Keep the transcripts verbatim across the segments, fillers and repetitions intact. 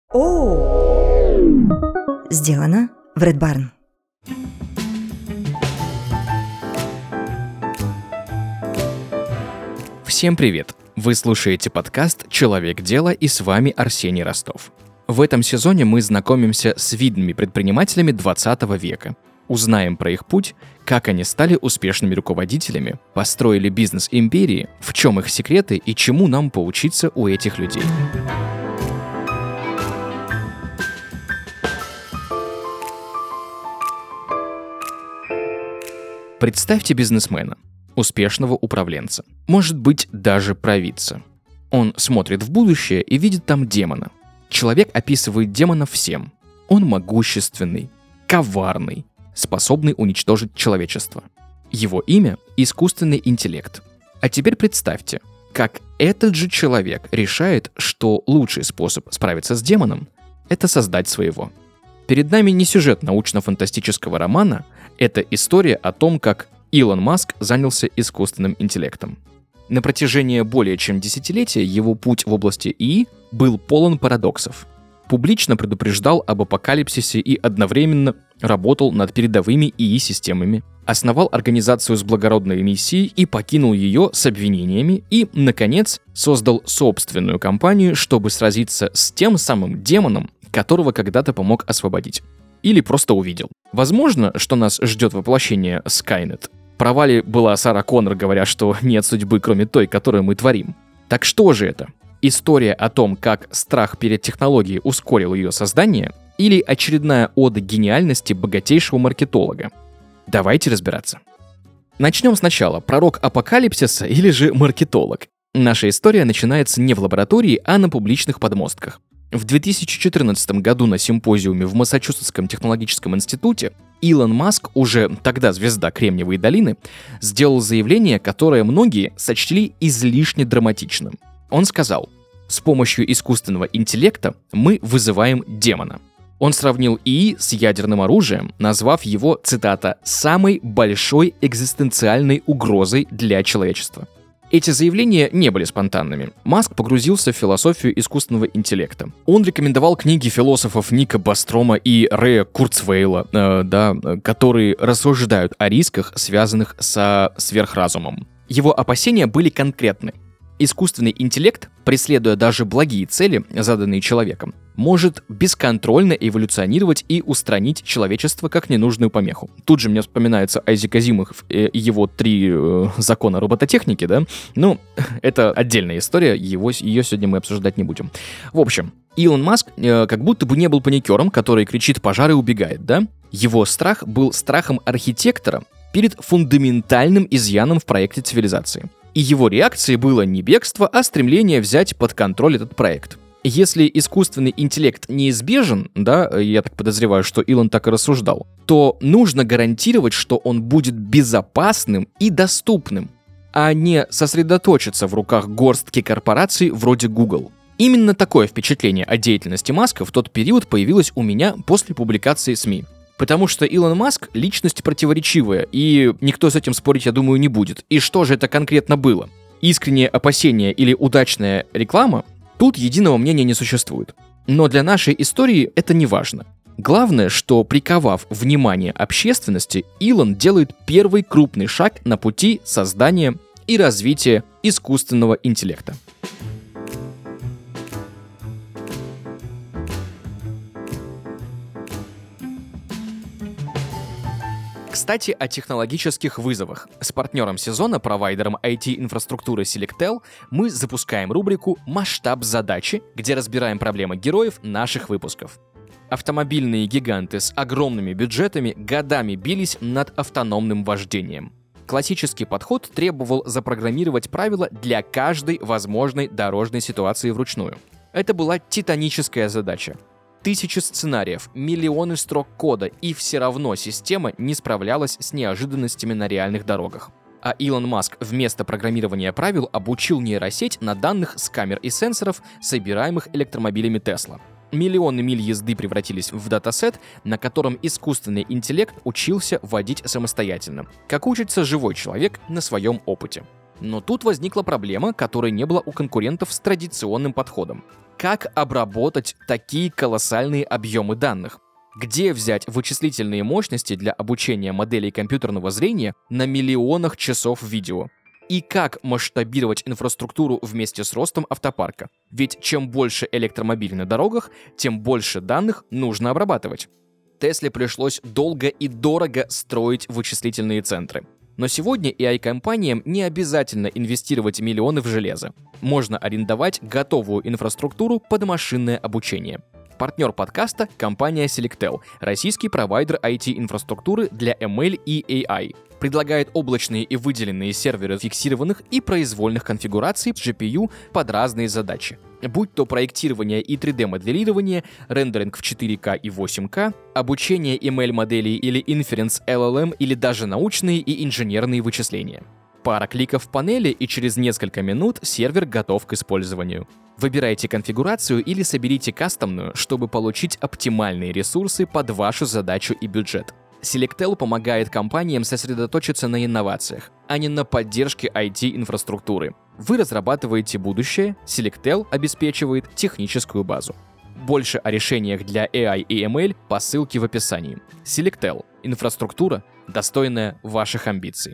О! Сделано в Red Barn. Всем привет! Вы слушаете подкаст «Человек дела» и с вами Арсений Ростов. В этом сезоне мы знакомимся с видными предпринимателями двадцатого века. Узнаем про их путь, как они стали успешными руководителями, построили бизнес-империи, в чем их секреты и чему нам поучиться у этих людей. Представьте бизнесмена, успешного управленца, может быть, даже провидца. Он смотрит в будущее и видит там демона. Человек описывает демона всем. Он могущественный, коварный, способный уничтожить человечество. Его имя – искусственный интеллект. А теперь представьте, как этот же человек решает, что лучший способ справиться с демоном – это создать своего. Перед нами не сюжет научно-фантастического романа, это история о том, как Илон Маск занялся искусственным интеллектом. На протяжении более чем десятилетия его путь в области ИИ был полон парадоксов. Публично предупреждал об апокалипсисе и одновременно работал над передовыми ИИ-системами, основал организацию с благородной миссией и покинул ее с обвинениями и, наконец, создал собственную компанию, чтобы сразиться с тем самым демоном, которого когда-то помог освободить. Или просто увидел. Возможно, что нас ждет воплощение Skynet. В провале была Сара Коннор, говоря, что нет судьбы, кроме той, которую мы творим. Так что же это? История о том, как страх перед технологией ускорил ее создание, или очередная ода гениальности богатейшего маркетолога? Давайте разбираться. Начнем сначала. Пророк апокалипсиса или же маркетолог? Наша история начинается не в лаборатории, а на публичных подмостках. В две тысячи четырнадцатом году на симпозиуме в Массачусетском технологическом институте Илон Маск, уже тогда звезда Кремниевой долины, сделал заявление, которое многие сочли излишне драматичным. Он сказал: «С помощью искусственного интеллекта мы вызываем демона». Он сравнил ИИ с ядерным оружием, назвав его, цитата, «самой большой экзистенциальной угрозой для человечества». Эти заявления не были спонтанными. Маск погрузился в философию искусственного интеллекта. Он рекомендовал книги философов Ника Бострома и Рэя Курцвейла, э, да, которые рассуждают о рисках, связанных со сверхразумом. Его опасения были конкретны. Искусственный интеллект, преследуя даже благие цели, заданные человеком, может бесконтрольно эволюционировать и устранить человечество как ненужную помеху. Тут же мне вспоминается Айзек Азимов и его три э, закона робототехники, да? Ну, это отдельная история, его, ее сегодня мы обсуждать не будем. В общем, Илон Маск э, как будто бы не был паникером, который кричит «пожар» и убегает, да? Его страх был страхом архитектора перед фундаментальным изъяном в проекте цивилизации. И его реакцией было не бегство, а стремление взять под контроль этот проект. Если искусственный интеллект неизбежен, да, я так подозреваю, что Илон так и рассуждал, то нужно гарантировать, что он будет безопасным и доступным, а не сосредоточиться в руках горстки корпораций вроде Google. Именно такое впечатление о деятельности Маска в тот период появилось у меня после публикации СМИ. Потому что Илон Маск — личность противоречивая, и никто с этим спорить, я думаю, не будет. И что же это конкретно было? Искреннее опасение или удачная реклама? Тут единого мнения не существует. Но для нашей истории это не важно. Главное, что, приковав внимание общественности, Илон делает первый крупный шаг на пути создания и развития искусственного интеллекта. Кстати, о технологических вызовах. С партнером сезона, провайдером ай ти-инфраструктуры Selectel, мы запускаем рубрику «Масштаб задачи», где разбираем проблемы героев наших выпусков. Автомобильные гиганты с огромными бюджетами годами бились над автономным вождением. Классический подход требовал запрограммировать правила для каждой возможной дорожной ситуации вручную. Это была титаническая задача. Тысячи сценариев, миллионы строк кода, и все равно система не справлялась с неожиданностями на реальных дорогах. А Илон Маск вместо программирования правил обучил нейросеть на данных с камер и сенсоров, собираемых электромобилями Tesla. Миллионы миль езды превратились в датасет, на котором искусственный интеллект учился водить самостоятельно, как учится живой человек на своем опыте. Но тут возникла проблема, которой не было у конкурентов с традиционным подходом. как обработать такие колоссальные объемы данных? Где взять вычислительные мощности для обучения моделей компьютерного зрения на миллионах часов видео? И как масштабировать инфраструктуру вместе с ростом автопарка? Ведь чем больше электромобилей на дорогах, тем больше данных нужно обрабатывать. Тесле пришлось долго и дорого строить вычислительные центры. Но сегодня эй ай-компаниям не обязательно инвестировать миллионы в железо. Можно арендовать готовую инфраструктуру под машинное обучение. Партнер подкаста – компания Selectel, российский провайдер ай ти-инфраструктуры для эм эл и эй ай. Предлагает облачные и выделенные серверы фиксированных и произвольных конфигураций джи пи ю под разные задачи. Будь то проектирование и три дэ-моделирование, рендеринг в четыре ка и восемь ка, обучение эм эл-моделей или inference эл эл эм или даже научные и инженерные вычисления. Пара кликов в панели, и через несколько минут сервер готов к использованию. Выбирайте конфигурацию или соберите кастомную, чтобы получить оптимальные ресурсы под вашу задачу и бюджет. Selectel помогает компаниям сосредоточиться на инновациях, а не на поддержке ай ти-инфраструктуры. Вы разрабатываете будущее, Selectel обеспечивает техническую базу. Больше о решениях для эй ай и эм эл по ссылке в описании. Selectel – инфраструктура, достойная ваших амбиций.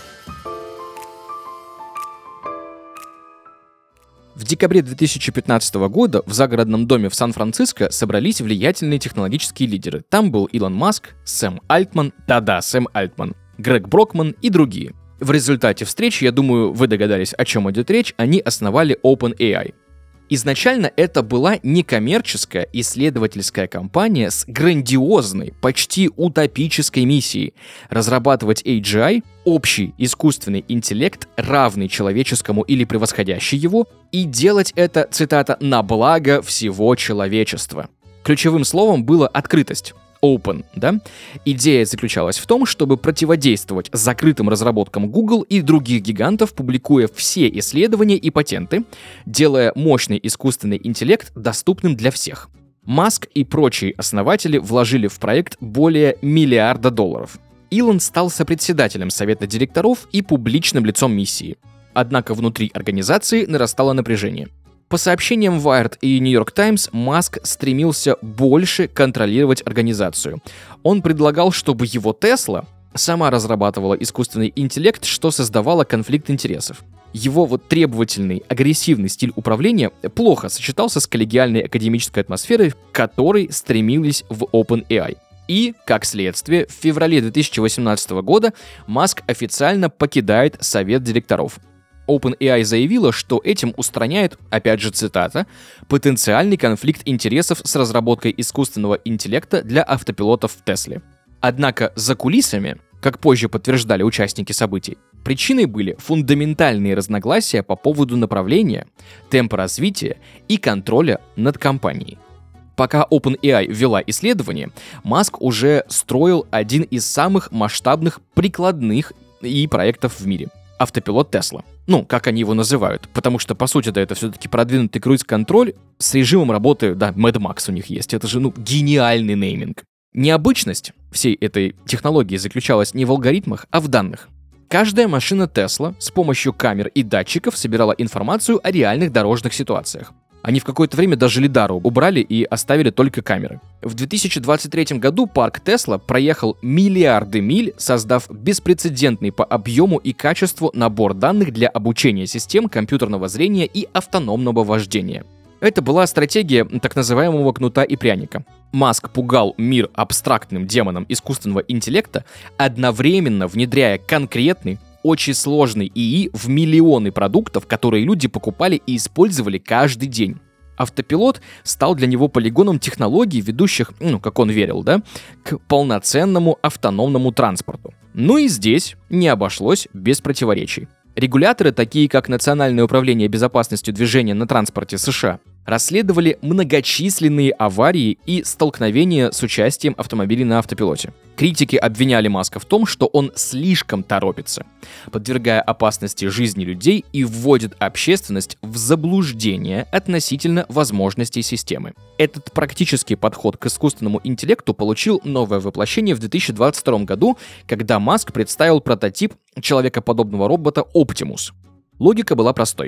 В декабре две тысячи пятнадцатого года в загородном доме в Сан-Франциско собрались влиятельные технологические лидеры. Там был Илон Маск, Сэм Альтман, да-да, Сэм Альтман, Грег Брокман и другие. В результате встречи, я думаю, вы догадались, о чем идет речь, они основали OpenAI. Изначально это была некоммерческая исследовательская компания с грандиозной, почти утопической миссией – разрабатывать эй джи ай, общий искусственный интеллект, равный человеческому или превосходящий его, и делать это, цитата, «на благо всего человечества». Ключевым словом было открытость. Open, да? Идея заключалась в том, чтобы противодействовать закрытым разработкам Google и других гигантов, публикуя все исследования и патенты, делая мощный искусственный интеллект доступным для всех. Маск и прочие основатели вложили в проект более миллиарда долларов. Илон стал сопредседателем совета директоров и публичным лицом миссии. Однако внутри организации нарастало напряжение. По сообщениям Wired и New York Times, Маск стремился больше контролировать организацию. Он предлагал, чтобы его Tesla сама разрабатывала искусственный интеллект, что создавало конфликт интересов. Его вот требовательный, агрессивный стиль управления плохо сочетался с коллегиальной академической атмосферой, к которой стремились в OpenAI. И, как следствие, в феврале две тысячи восемнадцатого года Маск официально покидает совет директоров. OpenAI заявила, что этим устраняет, опять же цитата, «потенциальный конфликт интересов с разработкой искусственного интеллекта для автопилотов в Тесле». Однако за кулисами, как позже подтверждали участники событий, причиной были фундаментальные разногласия по поводу направления, темпа развития и контроля над компанией. Пока OpenAI вела исследование, Маск уже строил один из самых масштабных прикладных и проектов в мире — автопилот Tesla. Ну, как они его называют, потому что, по сути, да, это все-таки продвинутый круиз-контроль с режимом работы, да, Mad Max у них есть, это же, ну, гениальный нейминг. Необычность всей этой технологии заключалась не в алгоритмах, а в данных. Каждая машина Tesla с помощью камер и датчиков собирала информацию о реальных дорожных ситуациях. Они в какое-то время даже лидару убрали и оставили только камеры. В две тысячи двадцать третьем году парк Tesla проехал миллиарды миль, создав беспрецедентный по объему и качеству набор данных для обучения систем компьютерного зрения и автономного вождения. Это была стратегия так называемого кнута и пряника. Маск пугал мир абстрактным демоном искусственного интеллекта, одновременно внедряя конкретный, очень сложный ИИ в миллионы продуктов, которые люди покупали и использовали каждый день. Автопилот стал для него полигоном технологий, ведущих, ну, как он верил, да, к полноценному автономному транспорту. Ну и здесь не обошлось без противоречий. Регуляторы, такие как Национальное управление безопасностью движения на транспорте США, расследовали многочисленные аварии и столкновения с участием автомобилей на автопилоте. Критики обвиняли Маска в том, что он слишком торопится, подвергая опасности жизни людей и вводит общественность в заблуждение относительно возможностей системы. Этот практический подход к искусственному интеллекту получил новое воплощение в две тысячи двадцать втором году, когда Маск представил прототип человекоподобного робота Optimus. Логика была простой.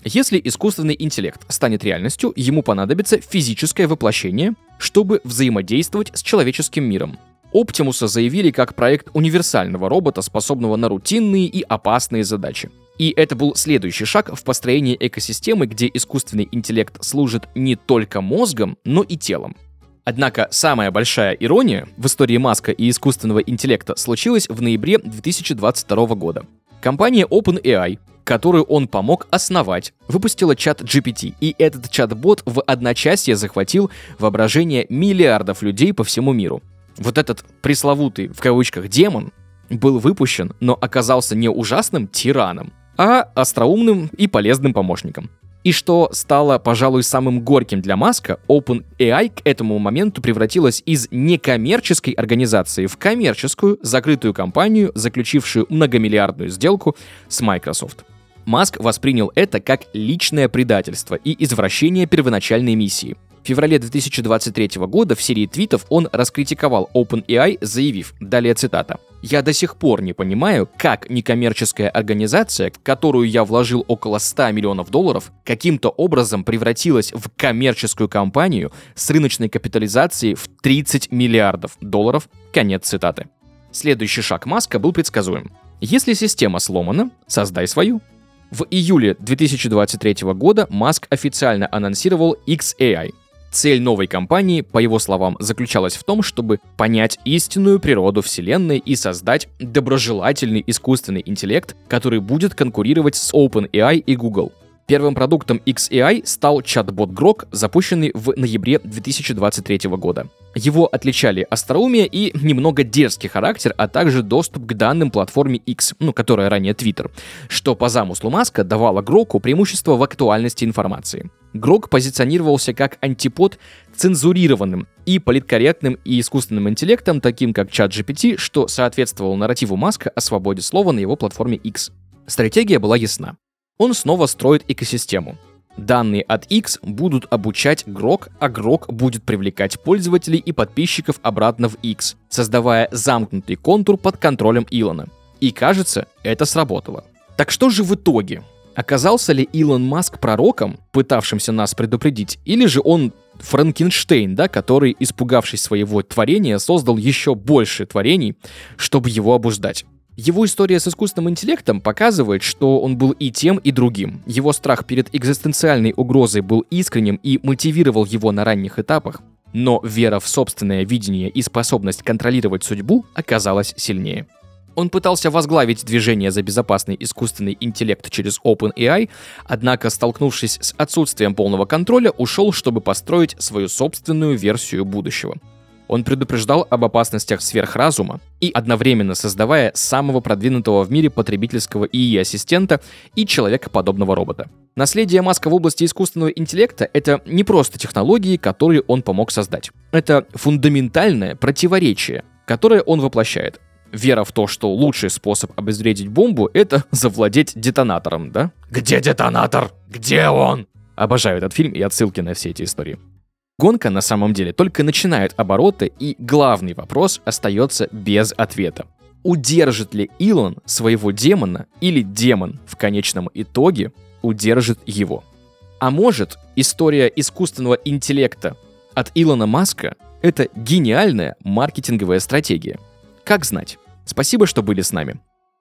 Если искусственный интеллект станет реальностью, ему понадобится физическое воплощение, чтобы взаимодействовать с человеческим миром. Оптимуса заявили как проект универсального робота, способного на рутинные и опасные задачи. И это был следующий шаг в построении экосистемы, где искусственный интеллект служит не только мозгом, но и телом. Однако самая большая ирония в истории Маска и искусственного интеллекта случилась в ноябре две тысячи двадцать второго года. Компания OpenAI, которую он помог основать, выпустила чат джи пи ти, и этот чат-бот в одночасье захватил воображение миллиардов людей по всему миру. Вот этот пресловутый, в кавычках, демон был выпущен, но оказался не ужасным тираном, а остроумным и полезным помощником. И что стало, пожалуй, самым горьким для Маска, OpenAI к этому моменту превратилась из некоммерческой организации в коммерческую, закрытую компанию, заключившую многомиллиардную сделку с Microsoft. Маск воспринял это как личное предательство и извращение первоначальной миссии. В феврале две тысячи двадцать третьего года в серии твитов он раскритиковал OpenAI, заявив, далее цитата: «Я до сих пор не понимаю, как некоммерческая организация, в которую я вложил около ста миллионов долларов, каким-то образом превратилась в коммерческую компанию с рыночной капитализацией в тридцать миллиардов долларов». Конец цитаты. Следующий шаг Маска был предсказуем. Если система сломана, создай свою. В июле две тысячи двадцать третьего года Маск официально анонсировал икс эй ай. Цель новой компании, по его словам, заключалась в том, чтобы понять истинную природу Вселенной и создать доброжелательный искусственный интеллект, который будет конкурировать с OpenAI и Google. Первым продуктом икс эй ай стал чат-бот Grok, запущенный в ноябре две тысячи двадцать третьего года. Его отличали остроумие и немного дерзкий характер, а также доступ к данным платформе X, ну, которая ранее Twitter, что по замыслу Маска давало Гроку преимущество в актуальности информации. Grok позиционировался как антипод цензурированным и политкорректным и искусственным интеллектом, таким как чат джи пи ти, что соответствовало нарративу Маска о свободе слова на его платформе X. Стратегия была ясна. Он снова строит экосистему. Данные от X будут обучать Grok, а Grok будет привлекать пользователей и подписчиков обратно в X, создавая замкнутый контур под контролем Илона. И кажется, это сработало. Так что же в итоге? Оказался ли Илон Маск пророком, пытавшимся нас предупредить, или же он Франкенштейн, да, который, испугавшись своего творения, создал еще больше творений, чтобы его обуздать? Его история с искусственным интеллектом показывает, что он был и тем, и другим. Его страх перед экзистенциальной угрозой был искренним и мотивировал его на ранних этапах, но вера в собственное видение и способность контролировать судьбу оказалась сильнее. Он пытался возглавить движение за безопасный искусственный интеллект через OpenAI, однако, столкнувшись с отсутствием полного контроля, ушел, чтобы построить свою собственную версию будущего. Он предупреждал об опасностях сверхразума и одновременно создавая самого продвинутого в мире потребительского и и-ассистента и человекоподобного робота. Наследие Маска в области искусственного интеллекта — это не просто технологии, которые он помог создать. Это фундаментальное противоречие, которое он воплощает. Вера в то, что лучший способ обезвредить бомбу — это завладеть детонатором, да? Где детонатор? Где он? Обожаю этот фильм и отсылки на все эти истории. Гонка на самом деле только начинает обороты, и главный вопрос остается без ответа. Удержит ли Илон своего демона, или демон в конечном итоге удержит его? А может, история искусственного интеллекта от Илона Маска — это гениальная маркетинговая стратегия? Как знать. Спасибо, что были с нами.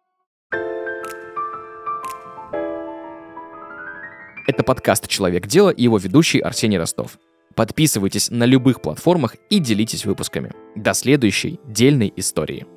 Это подкаст «Человек-дело» и его ведущий Арсений Ростов. Подписывайтесь на любых платформах и делитесь выпусками. До следующей дельной истории.